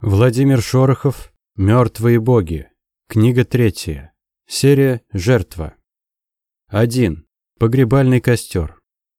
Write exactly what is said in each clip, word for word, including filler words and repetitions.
Владимир Шорохов. Мертвые боги. Книга третья. Серия «Жертва». один. Погребальный костер.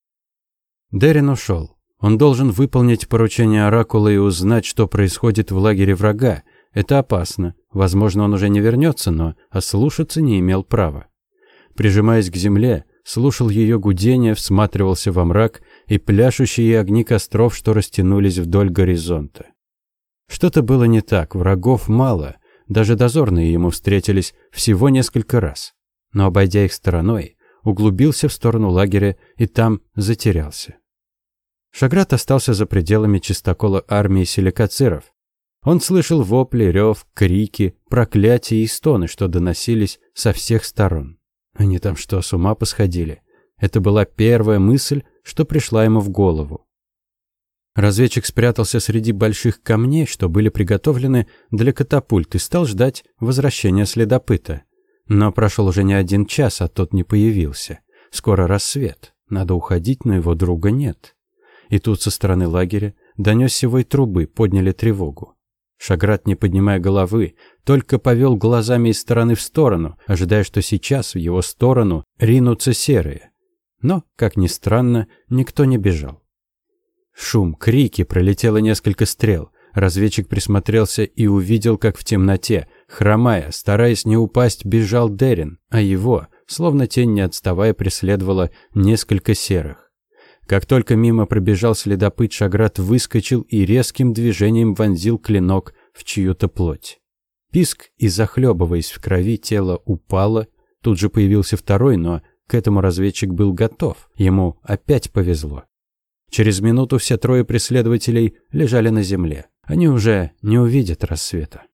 Дерин ушел. Он должен выполнить поручение Оракула и узнать, что происходит в лагере врага. Это опасно. Возможно, он уже не вернется, но ослушаться не имел права. Прижимаясь к земле, слушал ее гудение, всматривался во мрак и пляшущие огни костров, что растянулись вдоль горизонта. Что-то было не так, врагов мало, даже дозорные ему встретились всего несколько раз. Но, обойдя их стороной, углубился в сторону лагеря и там затерялся. Шаграт остался за пределами чистокола армии силикациров. Он слышал вопли, рев, крики, проклятия и стоны, что доносились со всех сторон. Они там что, с ума посходили? Это была первая мысль, что пришла ему в голову. Разведчик спрятался среди больших камней, что были приготовлены для катапульт, и стал ждать возвращения следопыта. Но прошел уже не один час, а тот не появился. Скоро рассвет. Надо уходить, но его друга нет. И тут со стороны лагеря донесся вой трубы, подняли тревогу. Шаграт, не поднимая головы, только повел глазами из стороны в сторону, ожидая, что сейчас в его сторону ринутся серые. Но, как ни странно, никто не бежал. Шум, крики, пролетело несколько стрел. Разведчик присмотрелся и увидел, как в темноте, хромая, стараясь не упасть, бежал Дерин, а его, словно тень не отставая, преследовало несколько серых. Как только мимо пробежал следопыт, Шаграт выскочил и резким движением вонзил клинок в чью-то плоть. Писк, и захлебываясь в крови, тело упало. Тут же появился второй, но к этому разведчик был готов. Ему опять повезло. Через минуту все трое преследователей лежали на земле. Они уже не увидят рассвета.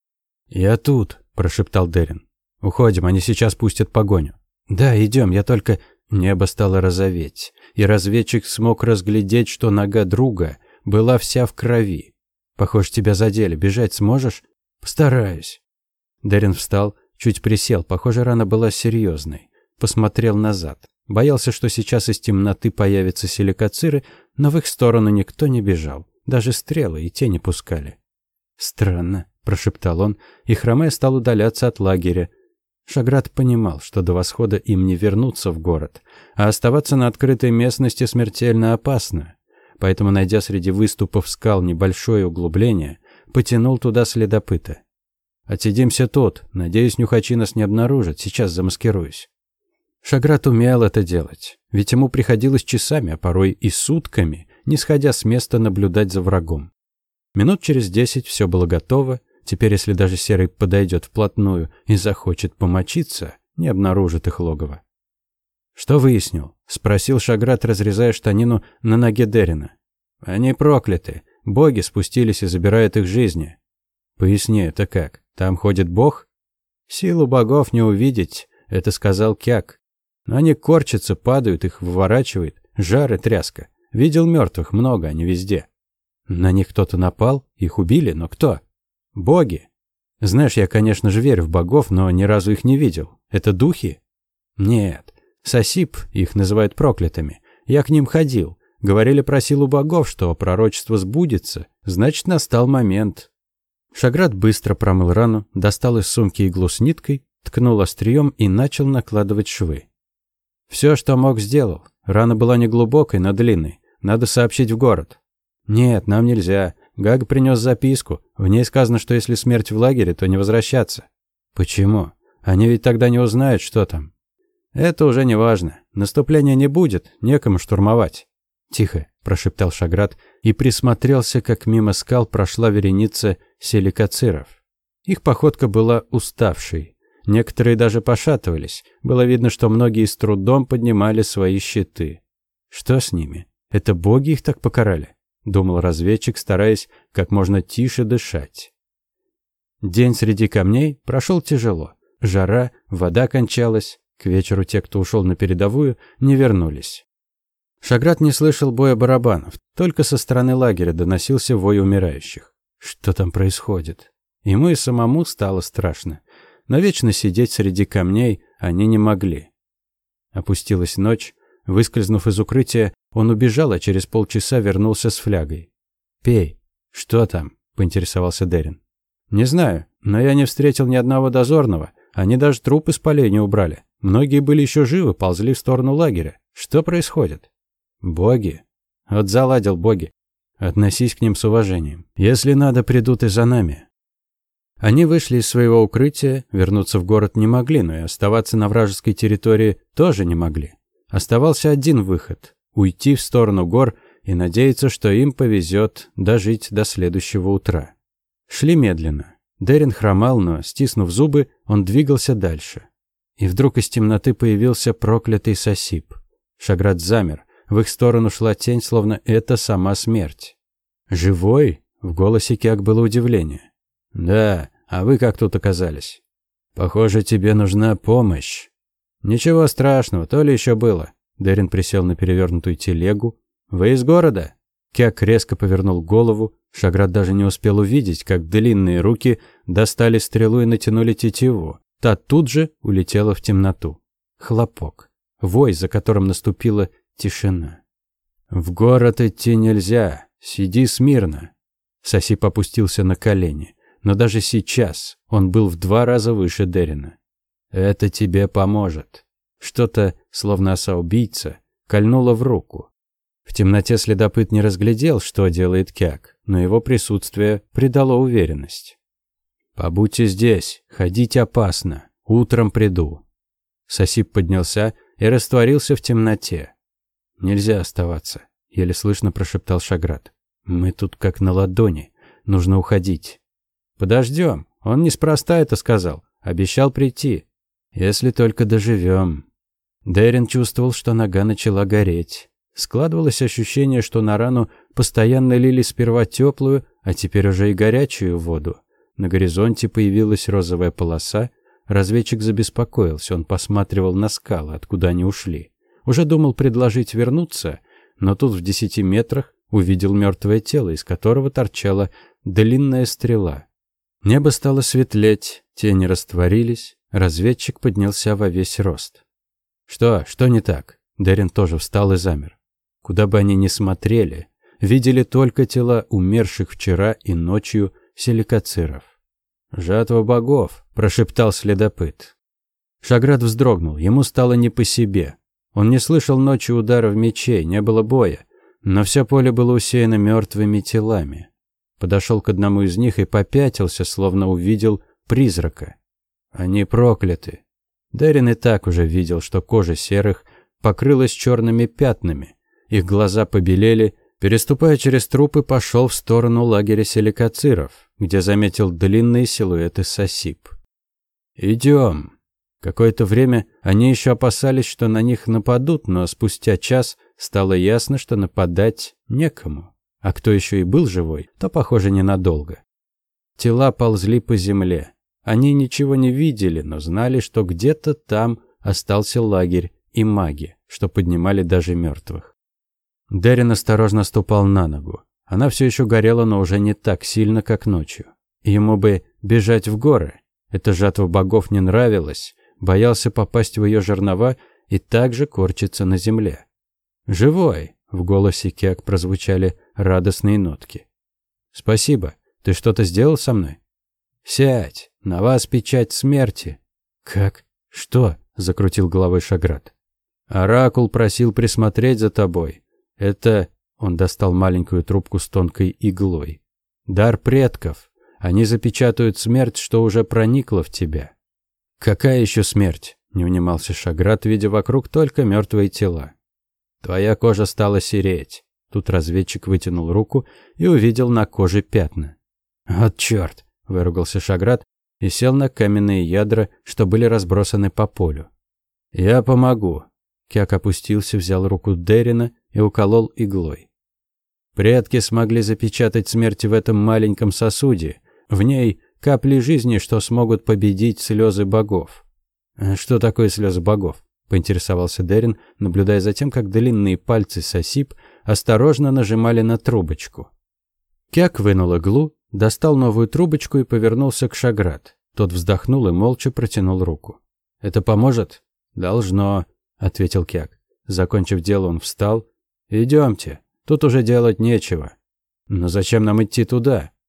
«Я тут», – прошептал Дерин. «Уходим, они сейчас пустят погоню». «Да, идем, я только...» Небо стало розоветь, и разведчик смог разглядеть, что нога друга была вся в крови. «Похоже, тебя задели. Бежать сможешь?» «Постараюсь». Дерин встал, чуть присел. Похоже, рана была серьезной. Посмотрел назад. Боялся, что сейчас из темноты появятся силикациры, но в их сторону никто не бежал. Даже стрелы и тени пускали. «Странно», – прошептал он, и хромая стал удаляться от лагеря. Шаграт понимал, что до восхода им не вернуться в город, а оставаться на открытой местности смертельно опасно. Поэтому, найдя среди выступов скал небольшое углубление, потянул туда следопыта. «Отсидимся тут. Надеюсь, нюхачи нас не обнаружат. Сейчас замаскируюсь». Шаграт умел это делать, ведь ему приходилось часами, а порой и сутками, не сходя с места, наблюдать за врагом. Минут через десять все было готово. Теперь, если даже Серый подойдет вплотную и захочет помочиться, не обнаружит их логово. «Что выяснил?» – спросил Шаграт, разрезая штанину на ноге Дерина. «Они прокляты. Боги спустились и забирают их жизни». «Поясни, это как? Там ходит бог?» «Силу богов не увидеть», – это сказал Кяк. «Но они корчатся, падают, их выворачивает. Жар и тряска. Видел мертвых много, они везде». «На них кто-то напал? Их убили? Но кто?» «Боги. Знаешь, я, конечно же, верю в богов, но ни разу их не видел. Это духи?» «Нет. Сосип, их называют проклятыми. Я к ним ходил. Говорили про силу богов, что пророчество сбудется. Значит, настал момент». Шаграт быстро промыл рану, достал из сумки иглу с ниткой, ткнул острием и начал накладывать швы. «Все, что мог, сделал. Рана была не глубокой, но длинной. Надо сообщить в город». «Нет, нам нельзя. Гаг принес записку. В ней сказано, что если смерть в лагере, то не возвращаться». «Почему? Они ведь тогда не узнают, что там». «Это уже не важно. Наступления не будет, некому штурмовать». «Тихо», – прошептал Шаграт и присмотрелся, как мимо скал прошла вереница силикациров. Их походка была уставшей. Некоторые даже пошатывались. Было видно, что многие с трудом поднимали свои щиты. Что с ними? Это боги их так покарали? Думал разведчик, стараясь как можно тише дышать. День среди камней прошел тяжело. Жара, вода кончалась. К вечеру те, кто ушел на передовую, не вернулись. Шаграт не слышал боя барабанов. Только со стороны лагеря доносился вой умирающих. Что там происходит? Ему и самому стало страшно. Но вечно сидеть среди камней они не могли. Опустилась ночь. Выскользнув из укрытия, он убежал, а через полчаса вернулся с флягой. «Пей». «Что там?» поинтересовался Дерин. «Не знаю, но я не встретил ни одного дозорного. Они даже трупы с полей не убрали. Многие были еще живы, ползли в сторону лагеря. Что происходит?» «Боги. Вот заладил боги. Относись к ним с уважением. Если надо, придут и за нами». Они вышли из своего укрытия, вернуться в город не могли, но и оставаться на вражеской территории тоже не могли. Оставался один выход – уйти в сторону гор и надеяться, что им повезет дожить до следующего утра. Шли медленно. Дерин хромал, но, стиснув зубы, он двигался дальше. И вдруг из темноты появился проклятый Сасиб. Шаград замер. В их сторону шла тень, словно это сама смерть. «Живой?» – в голосе Киак было удивление. «Да, а вы как тут оказались? Похоже, тебе нужна помощь». «Ничего страшного, то ли еще было». Дерин присел на перевернутую телегу. «Вы из города?» Киак резко повернул голову. Шаград даже не успел увидеть, как длинные руки достали стрелу и натянули тетиву. Та тут же улетела в темноту. Хлопок. Вой, за которым наступила тишина. «В город идти нельзя. Сиди смирно». Сасиб опустился на колени. Но даже сейчас он был в два раза выше Дерина. «Это тебе поможет». Что-то, словно оса-убийца, кольнуло в руку. В темноте следопыт не разглядел, что делает Киак, но его присутствие придало уверенность. «Побудьте здесь, ходить опасно. Утром приду». Сасиб поднялся и растворился в темноте. «Нельзя оставаться», — еле слышно прошептал Шаград. «Мы тут как на ладони. Нужно уходить». «Подождем. Он неспроста это сказал. Обещал прийти. Если только доживем». Дерин чувствовал, что нога начала гореть. Складывалось ощущение, что на рану постоянно лили сперва теплую, а теперь уже и горячую воду. На горизонте появилась розовая полоса. Разведчик забеспокоился. Он посматривал на скалы, откуда они ушли. Уже думал предложить вернуться, но тут в десяти метрах увидел мертвое тело, из которого торчала длинная стрела. Небо стало светлеть, тени растворились, разведчик поднялся во весь рост. «Что? Что не так?» Дерин тоже встал и замер. Куда бы они ни смотрели, видели только тела умерших вчера и ночью селикациров. «Жатва богов», – прошептал следопыт. Шаград вздрогнул, ему стало не по себе. Он не слышал ночью ударов мечей, не было боя, но все поле было усеяно мертвыми телами. Подошел к одному из них и попятился, словно увидел призрака. Они прокляты. Дерин и так уже видел, что кожа серых покрылась черными пятнами. Их глаза побелели. Переступая через трупы, пошел в сторону лагеря селикациров, где заметил длинные силуэты Сасиб. «Идем». Какое-то время они еще опасались, что на них нападут, но спустя час стало ясно, что нападать некому. А кто еще и был живой, то, похоже, ненадолго. Тела ползли по земле. Они ничего не видели, но знали, что где-то там остался лагерь и маги, что поднимали даже мертвых. Дерин осторожно ступал на ногу. Она все еще горела, но уже не так сильно, как ночью. Ему бы бежать в горы. Эта жатва богов не нравилась, боялся попасть в ее жернова и также корчиться на земле. «Живой!» — в голосе Киак прозвучали радостные нотки. «Спасибо. Ты что-то сделал со мной?» «Сядь! На вас печать смерти!» «Как? Что?» — закрутил головой Шаград. «Оракул просил присмотреть за тобой. Это...» — он достал маленькую трубку с тонкой иглой. «Дар предков. Они запечатают смерть, что уже проникла в тебя». «Какая еще смерть?» — не унимался Шаград, видя вокруг только мертвые тела. «Твоя кожа стала сереть». Тут разведчик вытянул руку и увидел на коже пятна. «Вот черт!» — выругался Шаград и сел на каменные ядра, что были разбросаны по полю. «Я помогу». Киак опустился, взял руку Дерина и уколол иглой. Предки смогли запечатать смерть в этом маленьком сосуде. В ней капли жизни, что смогут победить слезы богов. «Что такое слезы богов?» — поинтересовался Дерин, наблюдая за тем, как длинные пальцы Сасиб осторожно нажимали на трубочку. Киак вынул иглу, достал новую трубочку и повернулся к Шаград. Тот вздохнул и молча протянул руку. «Это поможет?» «Должно», — ответил Киак. Закончив дело, он встал. «Идемте, тут уже делать нечего». «Но зачем нам идти туда?»